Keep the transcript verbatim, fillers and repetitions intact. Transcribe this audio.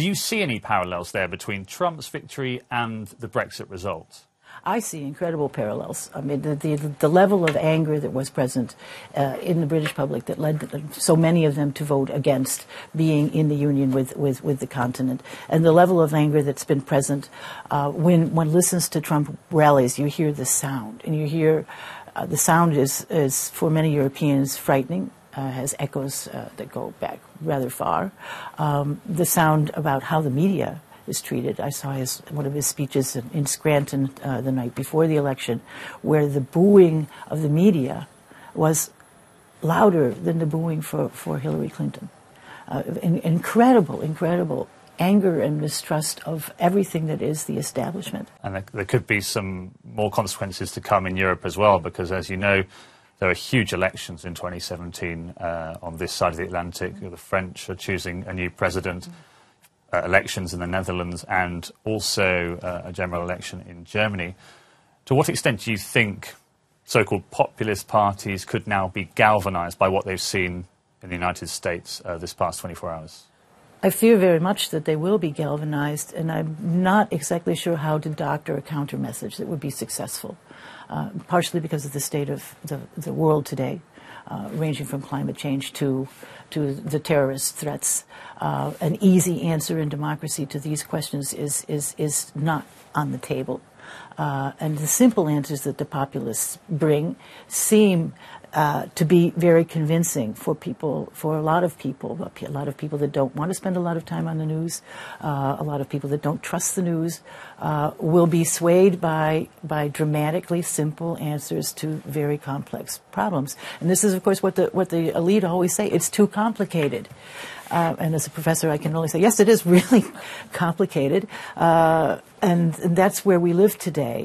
Do you see any parallels there between Trump's victory and the Brexit result? I see incredible parallels. I mean, the, the, the level of anger that was present uh, in the British public that led so many of them to vote against being in the union with, with, with the continent, and the level of anger that's been present uh, when one listens to Trump rallies, you hear the sound, and you hear uh, the sound is, is, for many Europeans, frightening. Uh, has echoes uh, that go back rather far. Um, the sound about how the media is treated. I saw his, one of his speeches in, in Scranton uh, the night before the election, where the booing of the media was louder than the booing for, for Hillary Clinton. Uh, in, incredible, incredible anger and mistrust of everything that is the establishment. And there, there could be some more consequences to come in Europe as well, because as you know, there are huge elections in twenty seventeen uh, on this side of the Atlantic. The French are choosing a new president, uh, elections in the Netherlands, and also uh, a general election in Germany. To what extent do you think so-called populist parties could now be galvanized by what they've seen in the United States uh, this past twenty-four hours? I fear very much that they will be galvanized, and I'm not exactly sure how to doctor a counter-message that would be successful, uh, partially because of the state of the, the world today, uh, ranging from climate change to, to the terrorist threats. Uh, an easy answer in democracy to these questions is, is, is not on the table. Uh, and the simple answers that the populists bring seem uh, to be very convincing for people, for a lot of people, a lot of people that don't want to spend a lot of time on the news, uh, a lot of people that don't trust the news, uh, will be swayed by, by dramatically simple answers to very complex problems. And this is, of course, what the, what the elite always say: it's too complicated. Uh, and as a professor, I can only say, yes, it is really complicated. Uh, and, and that's where we live today.